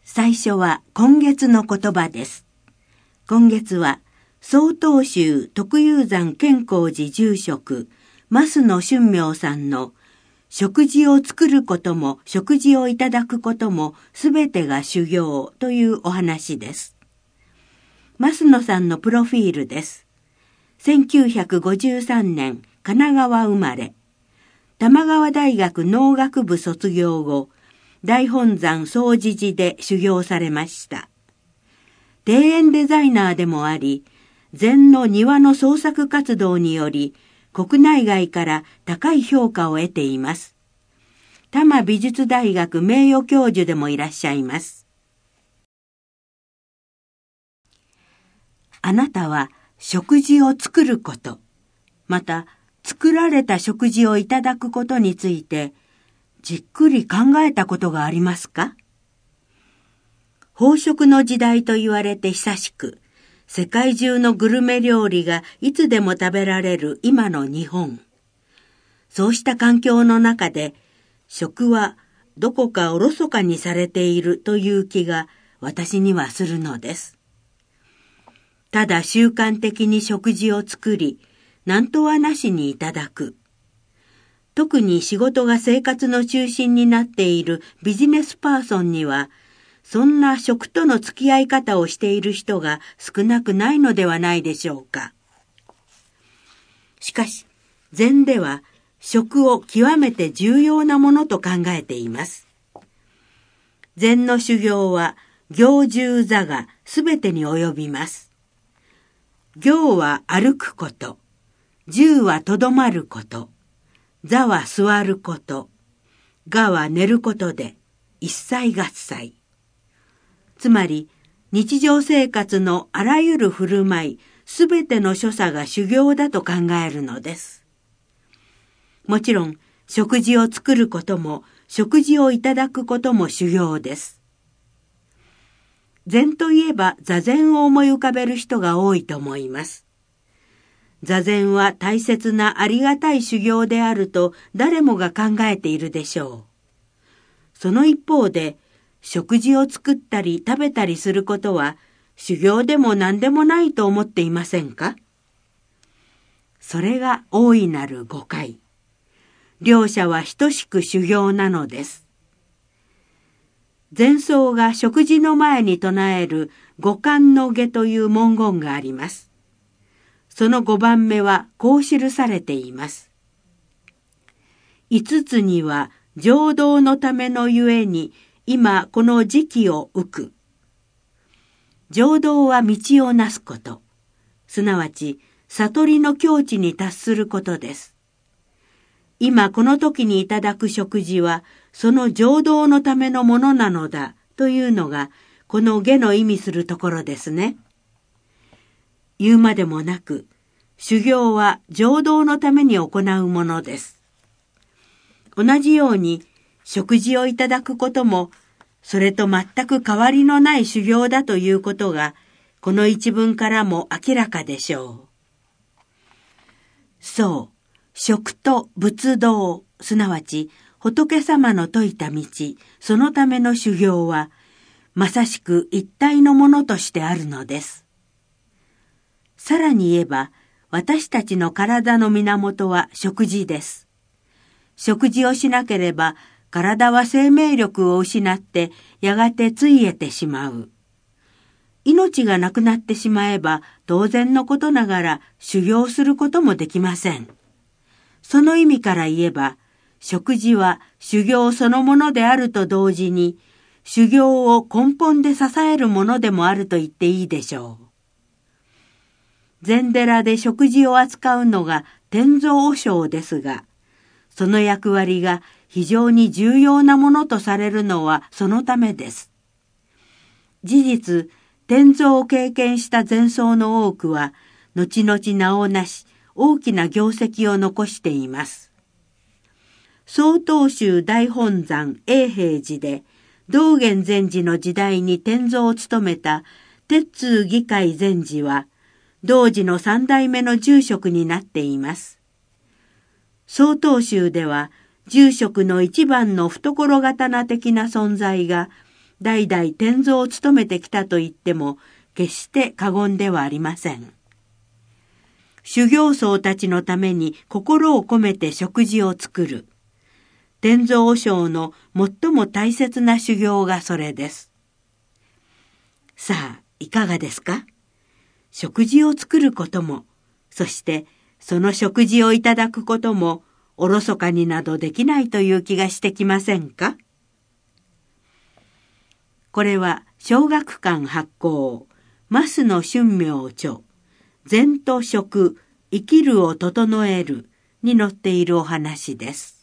最初は今月の言葉です。今月は、曹洞宗徳雄山建光寺住職、増野俊明さんの食事を作ることも食事をいただくこともすべてが修行というお話です。増野さんのプロフィールです。1953年神奈川生まれ。玉川大学農学部卒業後、大本山総持寺で修行されました。庭園デザイナーでもあり、禅の庭の創作活動により、国内外から高い評価を得ています。多摩美術大学名誉教授でもいらっしゃいます。あなたは食事を作ること、また作られた食事をいただくことについて、じっくり考えたことがありますか？飽食の時代と言われて久しく、世界中のグルメ料理がいつでも食べられる今の日本。そうした環境の中で、食はどこかおろそかにされているという気が私にはするのです。ただ習慣的に食事を作り、何とはなしにいただく。特に仕事が生活の中心になっているビジネスパーソンには、そんな食との付き合い方をしている人が少なくないのではないでしょうか。しかし、禅では食を極めて重要なものと考えています。禅の修行は行住座がすべてに及びます。行は歩くこと、住はとどまること、座は座ること、我は寝ることで一切合切。つまり日常生活のあらゆる振る舞い、すべての所作が修行だと考えるのです。もちろん食事を作ることも食事をいただくことも修行です。禅といえば座禅を思い浮かべる人が多いと思います。座禅は大切なありがたい修行であると誰もが考えているでしょう。その一方で、食事を作ったり食べたりすることは修行でも何でもないと思っていませんか？それが大いなる誤解。両者は等しく修行なのです。禅僧が食事の前に唱える五感の下という文言があります。その5番目はこう記されています。5つには浄土のためのゆえに今この時期を浮く。浄土は道をなすこと、すなわち悟りの境地に達することです。今この時にいただく食事はその浄土のためのものなのだというのがこの下の意味するところですね。言うまでもなく、修行は浄土のために行うものです。同じように食事をいただくこともそれと全く変わりのない修行だということがこの一文からも明らかでしょう。そう、食と仏道、すなわち仏様の説いた道、そのための修行はまさしく一体のものとしてあるのです。さらに言えば、私たちの体の源は食事です。食事をしなければ体は生命力を失ってやがてついえてしまう。命がなくなってしまえば当然のことながら修行することもできません。その意味から言えば、食事は修行そのものであると同時に、修行を根本で支えるものでもあると言っていいでしょう。禅寺で食事を扱うのが天蔵和尚ですが、その役割が非常に重要なものとされるのはそのためです。事実、天蔵を経験した禅僧の多くは、後々名をなし、大きな業績を残しています。曹洞宗大本山永平寺で、道元禅師の時代に天蔵を務めた鉄通義海禅師は、同時の3代目の住職になっています。曹洞宗では、住職の一番の懐刀的な存在が、 代々典蔵を務めてきたと言っても決して過言ではありません。修行僧たちのために心を込めて食事を作る。典蔵和尚の最も大切な修行がそれです。さあ、いかがですか？食事を作ることも、そしてその食事をいただくことも、おろそかになどできないという気がしてきませんか？これは小学館発行、増野春明著、禅と食、生きるを整えるに載っているお話です。